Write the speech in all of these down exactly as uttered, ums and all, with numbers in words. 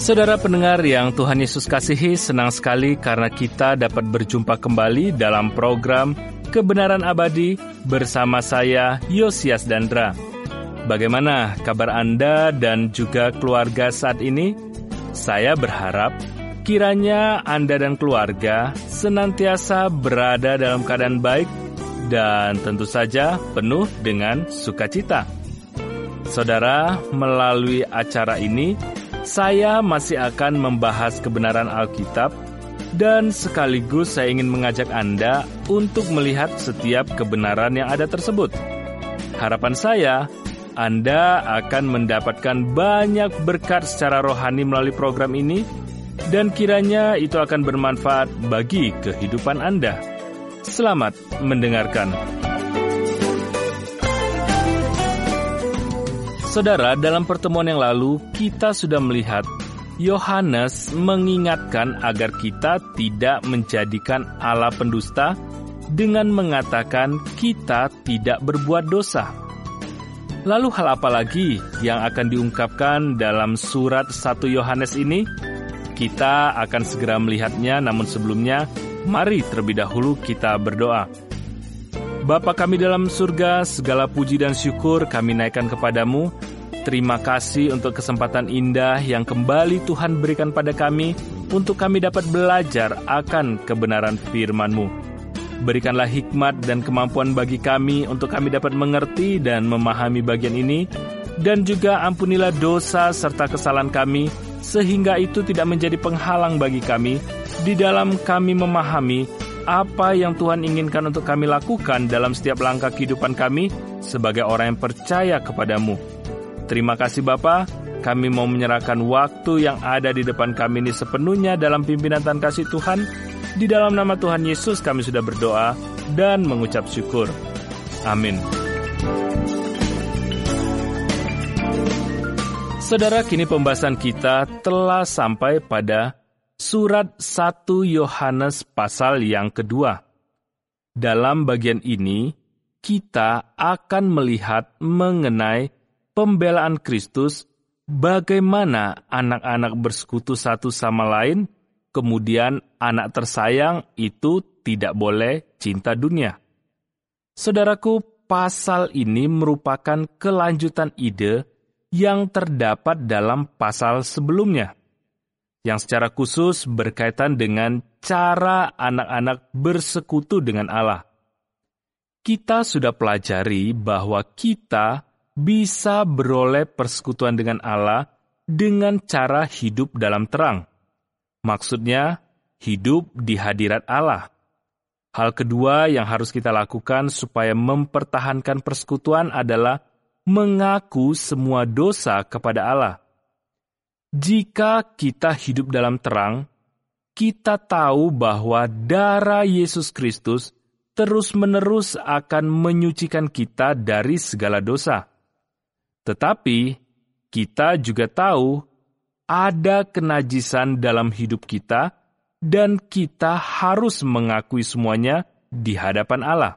Saudara pendengar yang Tuhan Yesus kasihi, senang sekali karena kita dapat berjumpa kembali dalam program Kebenaran Abadi bersama saya, Yosias Dandra. Bagaimana kabar Anda dan juga keluarga saat ini? Saya berharap kiranya Anda dan keluarga senantiasa berada dalam keadaan baik dan tentu saja penuh dengan sukacita. Saudara, melalui acara ini, saya masih akan membahas kebenaran Alkitab dan sekaligus saya ingin mengajak Anda untuk melihat setiap kebenaran yang ada tersebut. Harapan saya, Anda akan mendapatkan banyak berkat secara rohani melalui program ini dan kiranya itu akan bermanfaat bagi kehidupan Anda. Selamat mendengarkan. Saudara, dalam pertemuan yang lalu, kita sudah melihat Yohanes mengingatkan agar kita tidak menjadikan Allah pendusta dengan mengatakan kita tidak berbuat dosa. Lalu hal apa lagi yang akan diungkapkan dalam surat satu Yohanes ini? Kita akan segera melihatnya, namun sebelumnya, mari terlebih dahulu kita berdoa. Bapa kami dalam surga, segala puji dan syukur kami naikkan kepadamu. Terima kasih untuk kesempatan indah yang kembali Tuhan berikan pada kami untuk kami dapat belajar akan kebenaran firman-Mu. Berikanlah hikmat dan kemampuan bagi kami untuk kami dapat mengerti dan memahami bagian ini, dan juga ampunilah dosa serta kesalahan kami, sehingga itu tidak menjadi penghalang bagi kami di dalam kami memahami apa yang Tuhan inginkan untuk kami lakukan dalam setiap langkah kehidupan kami sebagai orang yang percaya kepadamu. Terima kasih Bapa, kami mau menyerahkan waktu yang ada di depan kami ini sepenuhnya dalam pimpinan dan kasih Tuhan. Di dalam nama Tuhan Yesus kami sudah berdoa dan mengucap syukur. Amin. Saudara, kini pembahasan kita telah sampai pada Surat satu Yohanes pasal yang kedua. Dalam bagian ini, kita akan melihat mengenai pembelaan Kristus, bagaimana anak-anak bersekutu satu sama lain, kemudian anak tersayang itu tidak boleh cinta dunia. Saudaraku, pasal ini merupakan kelanjutan ide yang terdapat dalam pasal sebelumnya, yang secara khusus berkaitan dengan cara anak-anak bersekutu dengan Allah. Kita sudah pelajari bahwa kita bisa beroleh persekutuan dengan Allah dengan cara hidup dalam terang. Maksudnya, hidup di hadirat Allah. Hal kedua yang harus kita lakukan supaya mempertahankan persekutuan adalah mengaku semua dosa kepada Allah. Jika kita hidup dalam terang, kita tahu bahwa darah Yesus Kristus terus-menerus akan menyucikan kita dari segala dosa. Tetapi, kita juga tahu ada kenajisan dalam hidup kita dan kita harus mengakui semuanya di hadapan Allah.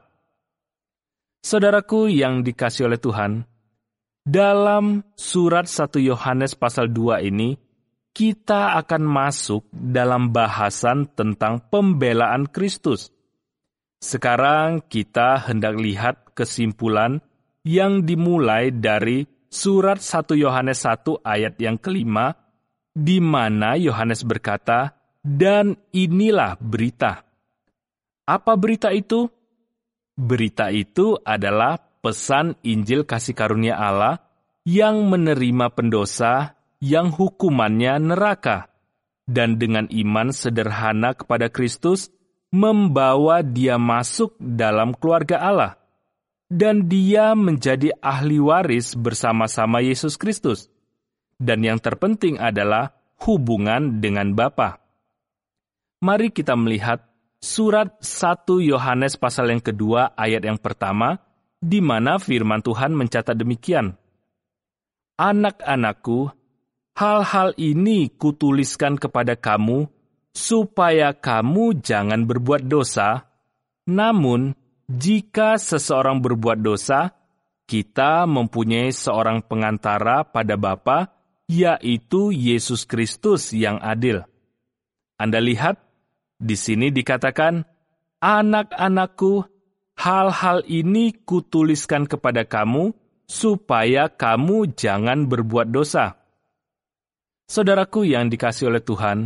Saudaraku yang dikasihi oleh Tuhan, dalam surat satu Yohanes pasal dua ini, kita akan masuk dalam bahasan tentang pembelaan Kristus. Sekarang kita hendak lihat kesimpulan yang dimulai dari surat satu Yohanes satu ayat yang kelima, di mana Yohanes berkata, "Dan inilah berita." Apa berita itu? Berita itu adalah pesan Injil kasih karunia Allah yang menerima pendosa yang hukumannya neraka, dan dengan iman sederhana kepada Kristus membawa dia masuk dalam keluarga Allah, dan dia menjadi ahli waris bersama-sama Yesus Kristus. Dan yang terpenting adalah hubungan dengan Bapa. Mari kita melihat surat satu Yohanes pasal yang kedua ayat yang pertama, di mana firman Tuhan mencatat demikian. "Anak-anakku, hal-hal ini kutuliskan kepada kamu, supaya kamu jangan berbuat dosa. Namun, jika seseorang berbuat dosa, kita mempunyai seorang pengantara pada Bapa, yaitu Yesus Kristus yang adil. Anda lihat, di sini dikatakan, anak-anakku, hal-hal ini kutuliskan kepada kamu, supaya kamu jangan berbuat dosa. Saudaraku yang dikasihi oleh Tuhan,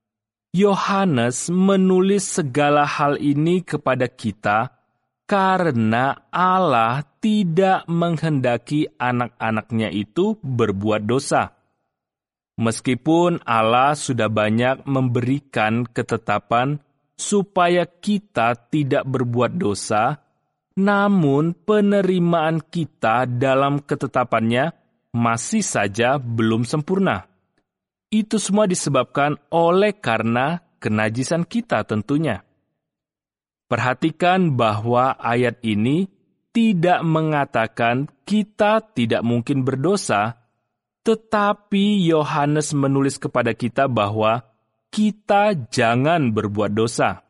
Yohanes menulis segala hal ini kepada kita karena Allah tidak menghendaki anak-anaknya itu berbuat dosa. Meskipun Allah sudah banyak memberikan ketetapan supaya kita tidak berbuat dosa, namun penerimaan kita dalam ketetapannya masih saja belum sempurna. Itu semua disebabkan oleh karena kenajisan kita tentunya. Perhatikan bahwa ayat ini tidak mengatakan kita tidak mungkin berdosa, tetapi Yohanes menulis kepada kita bahwa kita jangan berbuat dosa.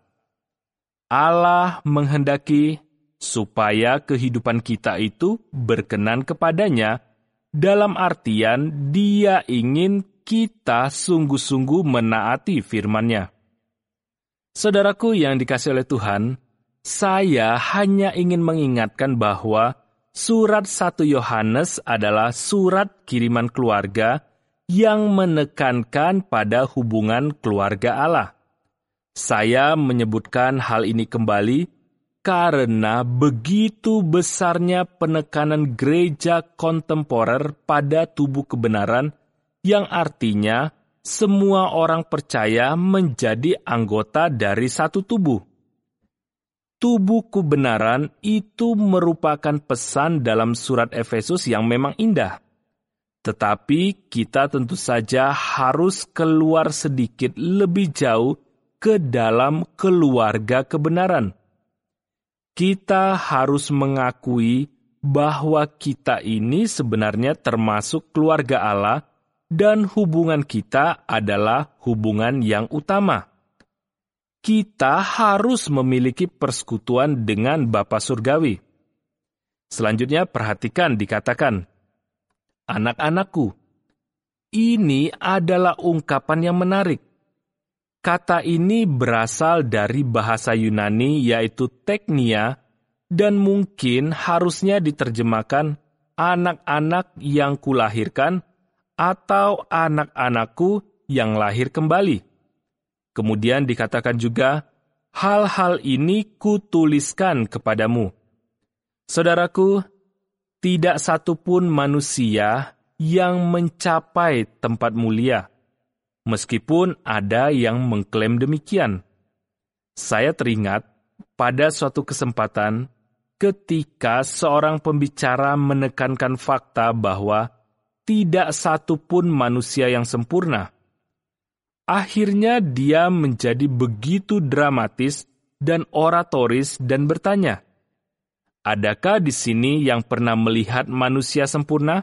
Allah menghendaki supaya kehidupan kita itu berkenan kepadanya, dalam artian Dia ingin kita sungguh-sungguh menaati firman-Nya. Saudaraku yang dikasihi oleh Tuhan, saya hanya ingin mengingatkan bahwa Surat satu Yohanes adalah surat kiriman keluarga yang menekankan pada hubungan keluarga Allah. Saya menyebutkan hal ini kembali karena begitu besarnya penekanan gereja kontemporer pada tubuh kebenaran, yang artinya semua orang percaya menjadi anggota dari satu tubuh. Tubuh kebenaran itu merupakan pesan dalam surat Efesus yang memang indah. Tetapi kita tentu saja harus keluar sedikit lebih jauh ke dalam keluarga kebenaran. Kita harus mengakui bahwa kita ini sebenarnya termasuk keluarga Allah dan hubungan kita adalah hubungan yang utama. Kita harus memiliki persekutuan dengan Bapa Surgawi. Selanjutnya perhatikan dikatakan, anak-anakku, ini adalah ungkapan yang menarik. Kata ini berasal dari bahasa Yunani yaitu teknia dan mungkin harusnya diterjemahkan anak-anak yang kulahirkan atau anak-anakku yang lahir kembali. Kemudian dikatakan juga, hal-hal ini kutuliskan kepadamu. Saudaraku, tidak satupun manusia yang mencapai tempat mulia, meskipun ada yang mengklaim demikian. Saya teringat pada suatu kesempatan ketika seorang pembicara menekankan fakta bahwa tidak satupun manusia yang sempurna. Akhirnya dia menjadi begitu dramatis dan oratoris dan bertanya, adakah di sini yang pernah melihat manusia sempurna?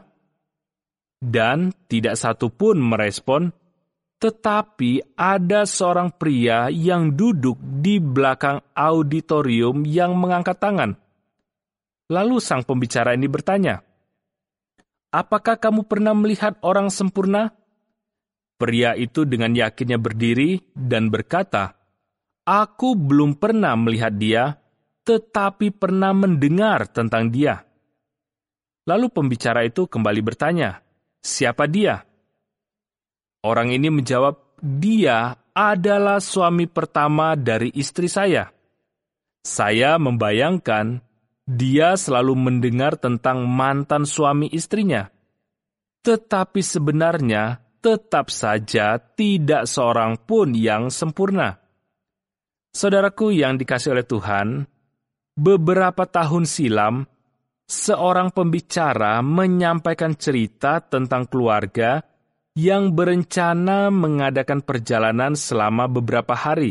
Dan tidak satupun merespon, tetapi ada seorang pria yang duduk di belakang auditorium yang mengangkat tangan. Lalu sang pembicara ini bertanya, apakah kamu pernah melihat orang sempurna? Pria itu dengan yakinnya berdiri dan berkata, aku belum pernah melihat dia, tetapi pernah mendengar tentang dia. Lalu pembicara itu kembali bertanya, siapa dia? Orang ini menjawab, dia adalah suami pertama dari istri saya. Saya membayangkan dia selalu mendengar tentang mantan suami istrinya. Tetapi sebenarnya, tetap saja tidak seorang pun yang sempurna. Saudaraku yang dikasihi oleh Tuhan, beberapa tahun silam, seorang pembicara menyampaikan cerita tentang keluarga yang berencana mengadakan perjalanan selama beberapa hari.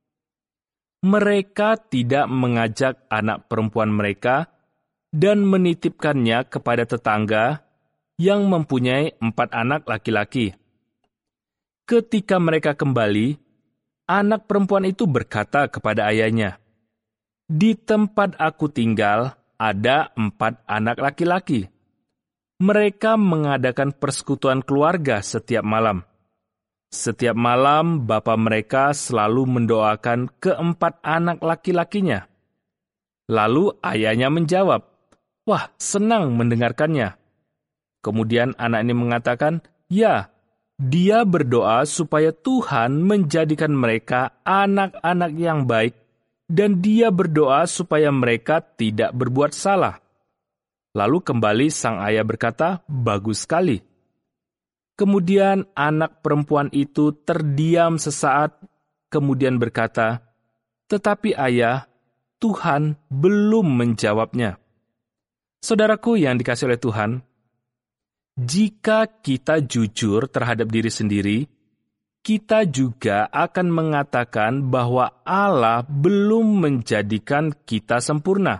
Mereka tidak mengajak anak perempuan mereka dan menitipkannya kepada tetangga yang mempunyai empat anak laki-laki. Ketika mereka kembali, anak perempuan itu berkata kepada ayahnya, di tempat aku tinggal ada empat anak laki-laki. mereka mengadakan persekutuan keluarga setiap malam. Setiap malam, bapa mereka selalu mendoakan keempat anak laki-lakinya. Lalu ayahnya menjawab, "Wah, senang mendengarkannya." Kemudian anak ini mengatakan, "Ya, dia berdoa supaya Tuhan menjadikan mereka anak-anak yang baik, dan dia berdoa supaya mereka tidak berbuat salah." Lalu kembali sang ayah berkata, "Bagus sekali." Kemudian anak perempuan itu terdiam sesaat, kemudian berkata, "Tetapi ayah, Tuhan belum menjawabnya." Saudaraku yang dikasihi oleh Tuhan, jika kita jujur terhadap diri sendiri, kita juga akan mengatakan bahwa Allah belum menjadikan kita sempurna.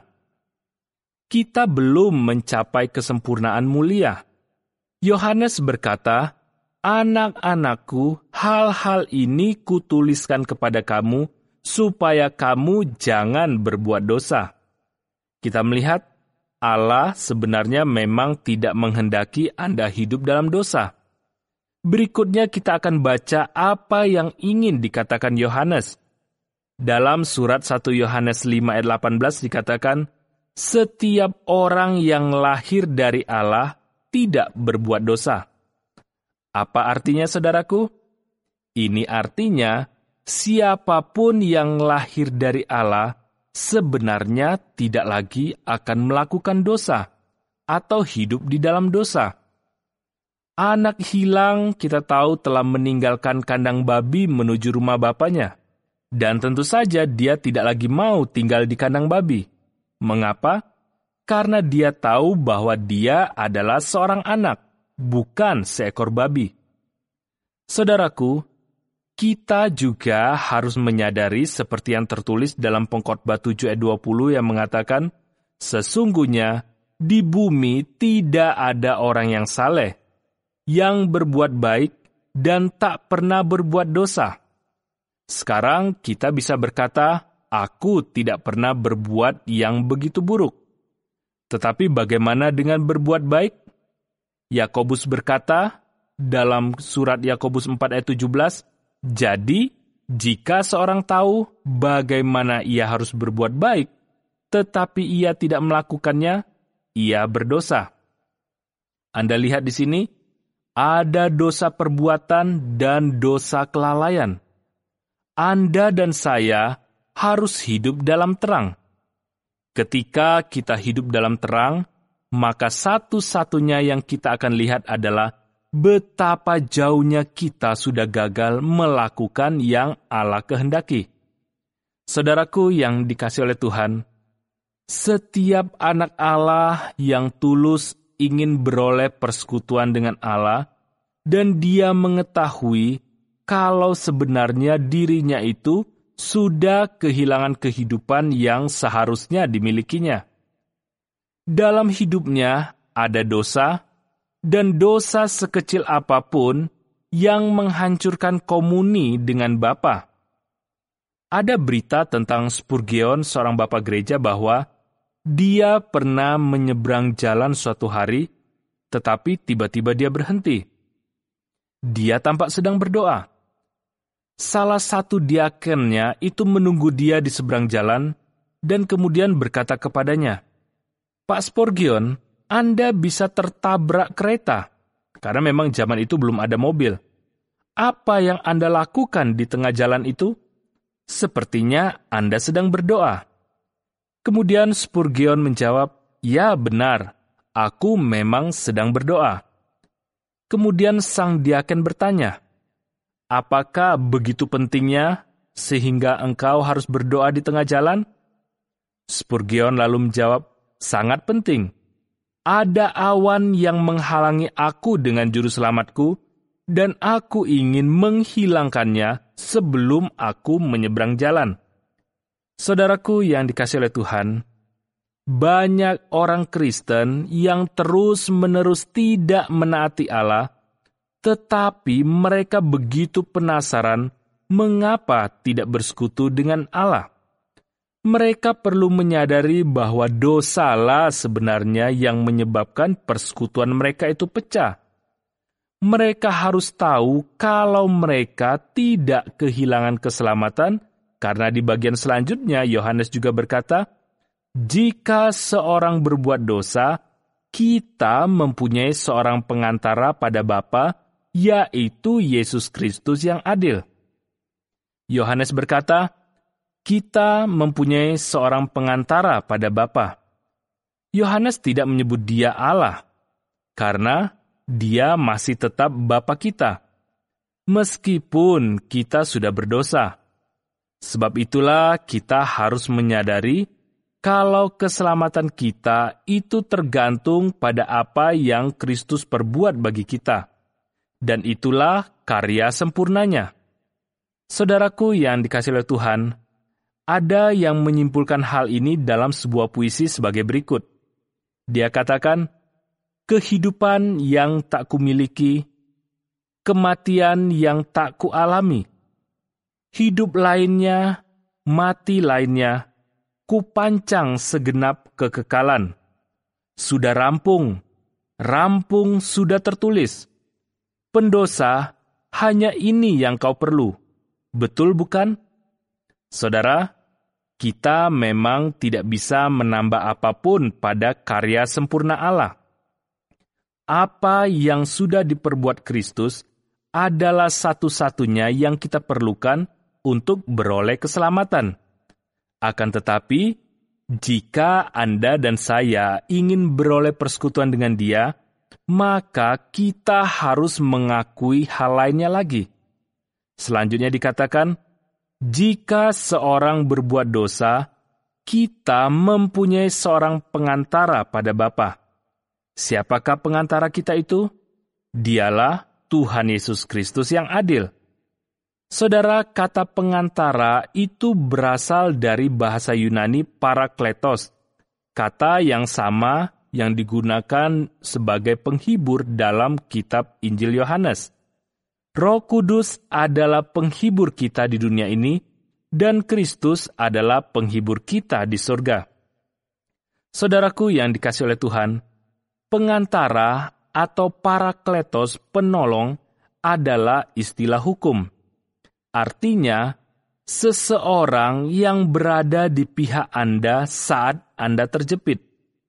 Kita belum mencapai kesempurnaan mulia. Yohanes berkata, "Anak-anakku, hal-hal ini kutuliskan kepada kamu, supaya kamu jangan berbuat dosa." Kita melihat Allah sebenarnya memang tidak menghendaki Anda hidup dalam dosa. Berikutnya kita akan baca apa yang ingin dikatakan Yohanes. Dalam surat satu Yohanes lima ayat delapan belas dikatakan, "Setiap orang yang lahir dari Allah tidak berbuat dosa." Apa artinya, saudaraku? Ini artinya, siapapun yang lahir dari Allah sebenarnya tidak lagi akan melakukan dosa atau hidup di dalam dosa. Anak hilang kita tahu telah meninggalkan kandang babi menuju rumah bapaknya. Dan tentu saja dia tidak lagi mau tinggal di kandang babi. Mengapa? Karena dia tahu bahwa dia adalah seorang anak, bukan seekor babi. Saudaraku, kita juga harus menyadari seperti yang tertulis dalam Pengkhotbah tujuh ayat dua puluh yang mengatakan, "Sesungguhnya di bumi tidak ada orang yang saleh, yang berbuat baik dan tak pernah berbuat dosa." Sekarang kita bisa berkata, "Aku tidak pernah berbuat yang begitu buruk." Tetapi bagaimana dengan berbuat baik? Yakobus berkata dalam surat Yakobus empat ayat tujuh belas, "Jadi, jika seorang tahu bagaimana ia harus berbuat baik, tetapi ia tidak melakukannya, ia berdosa." Anda lihat di sini, ada dosa perbuatan dan dosa kelalaian. Anda dan saya harus hidup dalam terang. Ketika kita hidup dalam terang, maka satu-satunya yang kita akan lihat adalah betapa jauhnya kita sudah gagal melakukan yang Allah kehendaki. Saudaraku yang dikasihi oleh Tuhan, setiap anak Allah yang tulus ingin beroleh persekutuan dengan Allah, dan dia mengetahui kalau sebenarnya dirinya itu sudah kehilangan kehidupan yang seharusnya dimilikinya. Dalam hidupnya ada dosa, dan dosa sekecil apapun yang menghancurkan komuni dengan Bapa. Ada berita tentang Spurgeon, seorang bapak gereja, bahwa dia pernah menyeberang jalan suatu hari, tetapi tiba-tiba dia berhenti. Dia tampak sedang berdoa. Salah satu diakennya itu menunggu dia di seberang jalan dan kemudian berkata kepadanya, "Pak Spurgeon, Anda bisa tertabrak kereta, karena memang zaman itu belum ada mobil. Apa yang Anda lakukan di tengah jalan itu? Sepertinya Anda sedang berdoa." Kemudian Spurgeon menjawab, "Ya benar, aku memang sedang berdoa." Kemudian sang diaken bertanya, "Apakah begitu pentingnya sehingga engkau harus berdoa di tengah jalan?" Spurgeon lalu menjawab, "Sangat penting. Ada awan yang menghalangi aku dengan juru selamatku, dan aku ingin menghilangkannya sebelum aku menyeberang jalan." Saudaraku yang dikasihi oleh Tuhan, banyak orang Kristen yang terus-menerus tidak menaati Allah, tetapi mereka begitu penasaran mengapa tidak bersekutu dengan Allah. Mereka perlu menyadari bahwa dosalah sebenarnya yang menyebabkan persekutuan mereka itu pecah. Mereka harus tahu kalau mereka tidak kehilangan keselamatan, karena di bagian selanjutnya Yohanes juga berkata, jika seorang berbuat dosa, kita mempunyai seorang pengantara pada Bapa, yaitu Yesus Kristus yang adil. Yohanes berkata, kita mempunyai seorang pengantara pada Bapa. Yohanes tidak menyebut dia Allah, karena dia masih tetap Bapa kita, meskipun kita sudah berdosa. Sebab itulah kita harus menyadari kalau keselamatan kita itu tergantung pada apa yang Kristus perbuat bagi kita. Dan itulah karya sempurnanya. Saudaraku yang dikasihi oleh Tuhan, ada yang menyimpulkan hal ini dalam sebuah puisi sebagai berikut. Dia katakan, kehidupan yang tak kumiliki, kematian yang tak kualami, hidup lainnya, mati lainnya, kupancang segenap kekekalan. Sudah rampung, rampung sudah tertulis. Pendosa, hanya ini yang kau perlu. Betul bukan? Saudara, kita memang tidak bisa menambah apapun pada karya sempurna Allah. Apa yang sudah diperbuat Kristus adalah satu-satunya yang kita perlukan untuk beroleh keselamatan. Akan tetapi, jika Anda dan saya ingin beroleh persekutuan dengan Dia, maka kita harus mengakui hal lainnya lagi. Selanjutnya dikatakan, jika seorang berbuat dosa, kita mempunyai seorang pengantara pada Bapa. Siapakah pengantara kita itu? Dialah Tuhan Yesus Kristus yang adil. Saudara, kata pengantara itu berasal dari bahasa Yunani parakletos, kata yang sama yang digunakan sebagai penghibur dalam kitab Injil Yohanes. Roh Kudus adalah penghibur kita di dunia ini, dan Kristus adalah penghibur kita di surga. Saudaraku yang dikasihi oleh Tuhan, pengantara atau parakletos penolong adalah istilah hukum. Artinya, seseorang yang berada di pihak Anda saat Anda terjepit.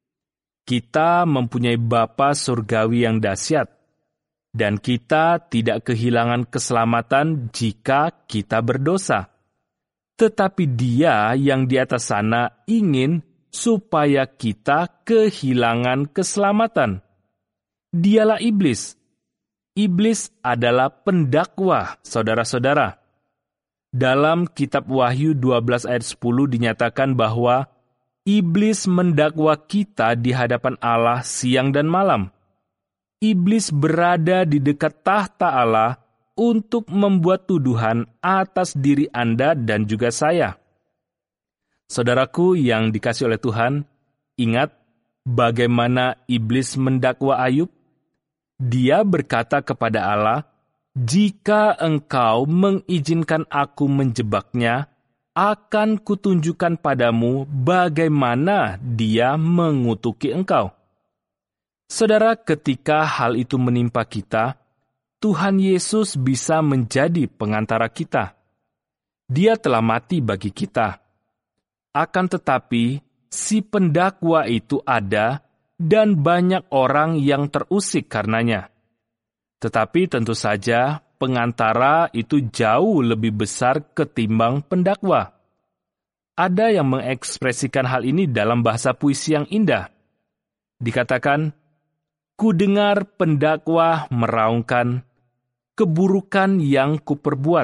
Kita mempunyai Bapa surgawi yang dahsyat, dan kita tidak kehilangan keselamatan jika kita berdosa. Tetapi Dia yang di atas sana ingin supaya kita kehilangan keselamatan. Dialah iblis. Iblis adalah pendakwa, saudara-saudara. Dalam kitab Wahyu dua belas ayat sepuluh dinyatakan bahwa iblis mendakwa kita di hadapan Allah siang dan malam. Iblis berada di dekat tahta Allah untuk membuat tuduhan atas diri Anda dan juga saya. Saudaraku yang dikasihi oleh Tuhan, ingat bagaimana iblis mendakwa Ayub? Dia berkata kepada Allah, jika engkau mengizinkan aku menjebaknya, akan kutunjukkan padamu bagaimana dia mengutuki engkau. Saudara, ketika hal itu menimpa kita, Tuhan Yesus bisa menjadi pengantara kita. Dia telah mati bagi kita. Akan tetapi, si pendakwa itu ada dan banyak orang yang terusik karenanya. Tetapi tentu saja, pengantara itu jauh lebih besar ketimbang pendakwa. Ada yang mengekspresikan hal ini dalam bahasa puisi yang indah. Dikatakan, ku dengar pendakwa meraungkan keburukan yang kuperbuat.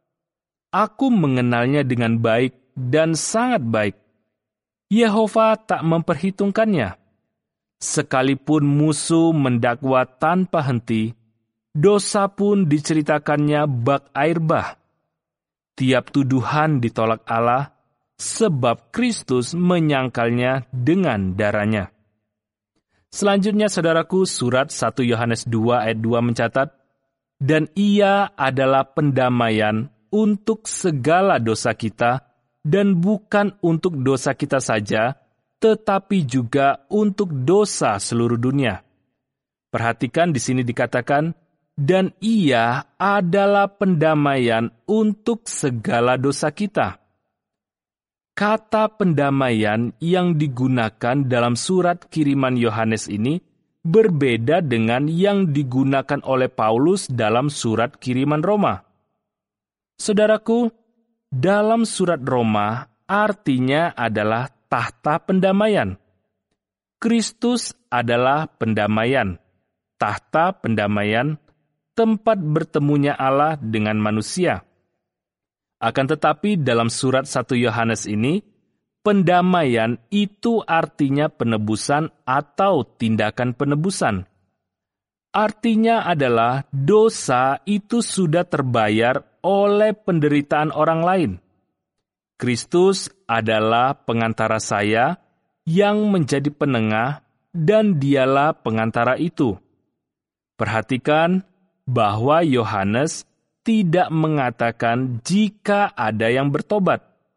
Aku mengenalnya dengan baik dan sangat baik. Yehova tak memperhitungkannya. Sekalipun musuh mendakwa tanpa henti, dosa pun diceritakannya bak air bah. Tiap tuduhan ditolak Allah, sebab Kristus menyangkalnya dengan darahnya. Selanjutnya, saudaraku, surat satu Yohanes dua ayat dua mencatat, dan Ia adalah pendamaian untuk segala dosa kita, dan bukan untuk dosa kita saja, tetapi juga untuk dosa seluruh dunia. Perhatikan di sini dikatakan, dan Ia adalah pendamaian untuk segala dosa kita. Kata pendamaian yang digunakan dalam surat kiriman Yohanes ini berbeda dengan yang digunakan oleh Paulus dalam surat kiriman Roma. Saudaraku, dalam surat Roma artinya adalah tahta pendamaian. Kristus adalah pendamaian, tahta pendamaian, tempat bertemunya Allah dengan manusia. Akan tetapi dalam surat satu Yohanes ini, pendamaian itu artinya penebusan atau tindakan penebusan. Artinya adalah dosa itu sudah terbayar oleh penderitaan orang lain. Kristus adalah pengantara saya yang menjadi penengah, dan dialah pengantara itu. Perhatikan bahwa Yohanes tidak mengatakan jika ada yang bertobat.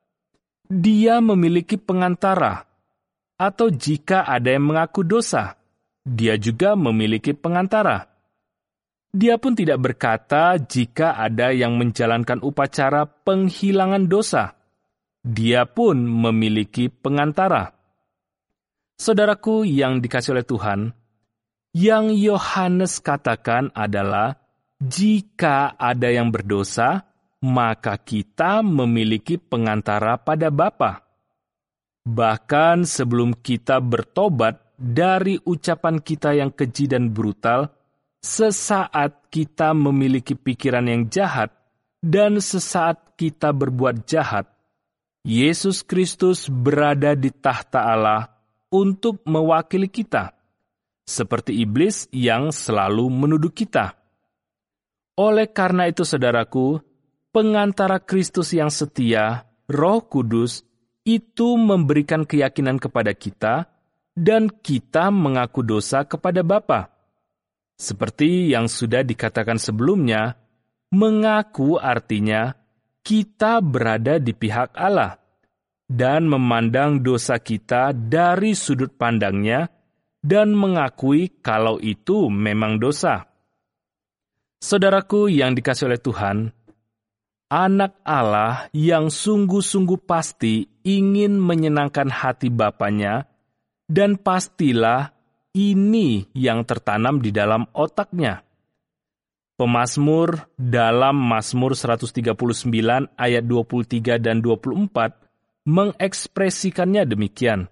Dia memiliki pengantara, atau jika ada yang mengaku dosa, dia juga memiliki pengantara. Dia pun tidak berkata jika ada yang menjalankan upacara penghilangan dosa. Dia pun memiliki pengantara. Saudaraku yang dikasihi oleh Tuhan, yang Yohanes katakan adalah, jika ada yang berdosa, maka kita memiliki pengantara pada Bapa. Bahkan sebelum kita bertobat dari ucapan kita yang keji dan brutal, sesaat kita memiliki pikiran yang jahat, dan sesaat kita berbuat jahat, Yesus Kristus berada di tahta Allah untuk mewakili kita, seperti iblis yang selalu menuduh kita. Oleh karena itu, saudaraku, pengantara Kristus yang setia, Roh Kudus, itu memberikan keyakinan kepada kita, dan kita mengaku dosa kepada Bapa. Seperti yang sudah dikatakan sebelumnya, mengaku artinya kita berada di pihak Allah dan memandang dosa kita dari sudut pandangnya dan mengakui kalau itu memang dosa. Saudaraku yang dikasihi oleh Tuhan, anak Allah yang sungguh-sungguh pasti ingin menyenangkan hati Bapanya, dan pastilah ini yang tertanam di dalam otaknya. Pemazmur dalam Mazmur seratus tiga puluh sembilan ayat dua puluh tiga dan dua puluh empat mengekspresikannya demikian.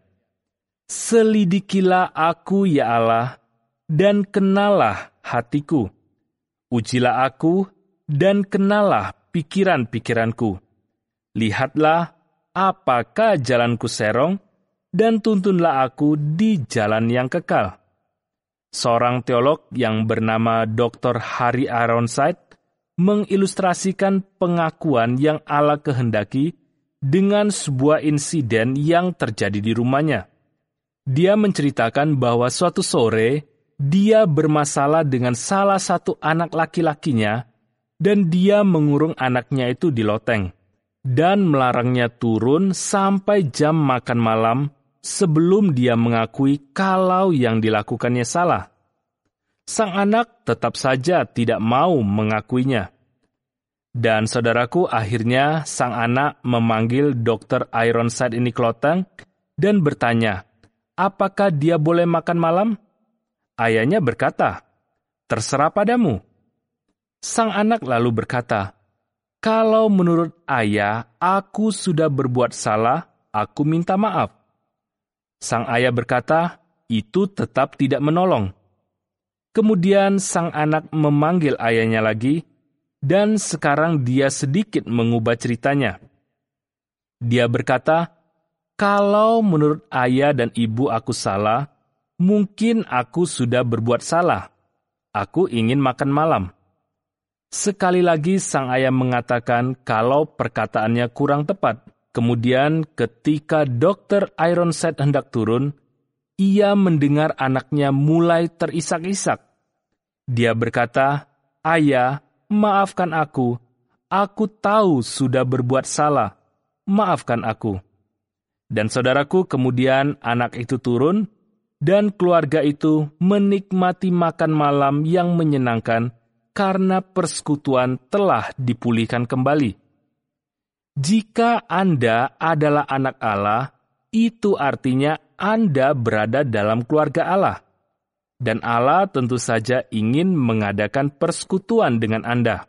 Selidikilah aku ya Allah, dan kenalah hatiku. Ujilah aku, dan kenalah pikiran-pikiranku. Lihatlah apakah jalanku serong, dan tuntunlah aku di jalan yang kekal. Seorang teolog yang bernama doktor Harry Ironside mengilustrasikan pengakuan yang Allah kehendaki dengan sebuah insiden yang terjadi di rumahnya. Dia menceritakan bahwa suatu sore, dia bermasalah dengan salah satu anak laki-lakinya, dan dia mengurung anaknya itu di loteng, dan melarangnya turun sampai jam makan malam, sebelum dia mengakui kalau yang dilakukannya salah. Sang anak tetap saja tidak mau mengakuinya. Dan saudaraku, akhirnya sang anak memanggil dokter Ironside ini ke loteng dan bertanya, apakah dia boleh makan malam? Ayahnya berkata, terserah padamu. Sang anak lalu berkata, kalau menurut ayah aku sudah berbuat salah, aku minta maaf. Sang ayah berkata, itu tetap tidak menolong. Kemudian sang anak memanggil ayahnya lagi, dan sekarang dia sedikit mengubah ceritanya. Dia berkata, kalau menurut ayah dan ibu aku salah, mungkin aku sudah berbuat salah. Aku ingin makan malam. Sekali lagi sang ayah mengatakan kalau perkataannya kurang tepat. Kemudian ketika dokter Ironside hendak turun, ia mendengar anaknya mulai terisak-isak. Dia berkata, ayah, maafkan aku. Aku tahu sudah berbuat salah. maafkan aku." Dan saudaraku, kemudian anak itu turun, dan keluarga itu menikmati makan malam yang menyenangkan karena persekutuan telah dipulihkan kembali. Jika Anda adalah anak Allah, itu artinya Anda berada dalam keluarga Allah. Dan Allah tentu saja ingin mengadakan persekutuan dengan Anda.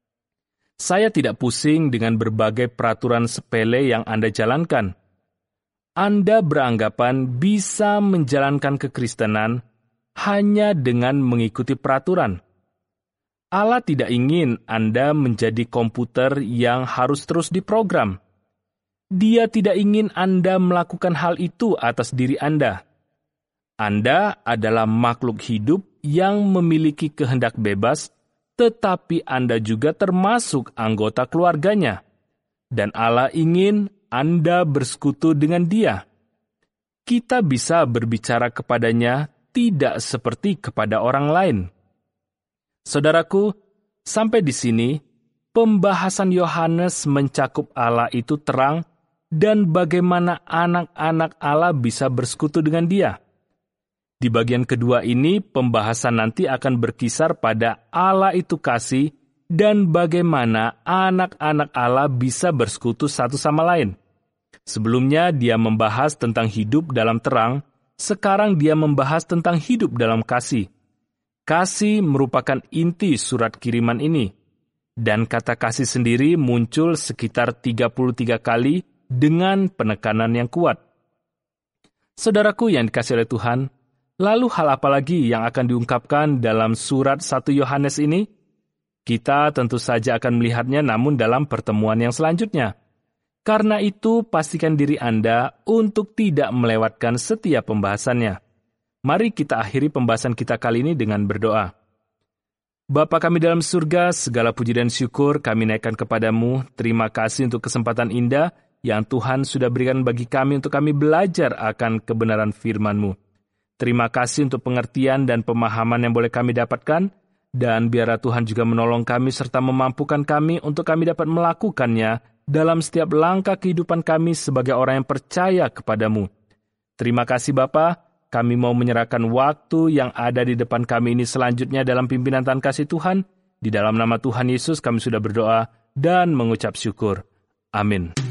Saya tidak pusing dengan berbagai peraturan sepele yang Anda jalankan. Anda beranggapan bisa menjalankan kekristenan hanya dengan mengikuti peraturan. Allah tidak ingin Anda menjadi komputer yang harus terus diprogram. Dia tidak ingin Anda melakukan hal itu atas diri Anda. Anda adalah makhluk hidup yang memiliki kehendak bebas, tetapi Anda juga termasuk anggota keluarganya. Dan Allah ingin Anda bersekutu dengan Dia. Kita bisa berbicara kepadanya tidak seperti kepada orang lain. Saudaraku, sampai di sini, pembahasan Yohanes mencakup Allah itu terang dan bagaimana anak-anak Allah bisa bersekutu dengan Dia. Di bagian kedua ini, pembahasan nanti akan berkisar pada Allah itu kasih dan bagaimana anak-anak Allah bisa bersekutu satu sama lain. Sebelumnya dia membahas tentang hidup dalam terang, sekarang dia membahas tentang hidup dalam kasih. Kasih merupakan inti surat kiriman ini, dan kata kasih sendiri muncul sekitar tiga puluh tiga kali dengan penekanan yang kuat. Saudaraku yang dikasihi oleh Tuhan, lalu hal apa lagi yang akan diungkapkan dalam surat satu Yohanes ini? Kita tentu saja akan melihatnya namun dalam pertemuan yang selanjutnya. Karena itu, pastikan diri Anda untuk tidak melewatkan setiap pembahasannya. Mari kita akhiri pembahasan kita kali ini dengan berdoa. Bapa kami dalam surga, segala puji dan syukur kami naikkan kepadamu. Terima kasih untuk kesempatan indah yang Tuhan sudah berikan bagi kami untuk kami belajar akan kebenaran firman-Mu. Terima kasih untuk pengertian dan pemahaman yang boleh kami dapatkan, dan biarlah Tuhan juga menolong kami serta memampukan kami untuk kami dapat melakukannya dalam setiap langkah kehidupan kami sebagai orang yang percaya kepadamu. Terima kasih Bapa, kami mau menyerahkan waktu yang ada di depan kami ini selanjutnya dalam pimpinan Tuhan kasih Tuhan. Di dalam nama Tuhan Yesus kami sudah berdoa dan mengucap syukur. Amin.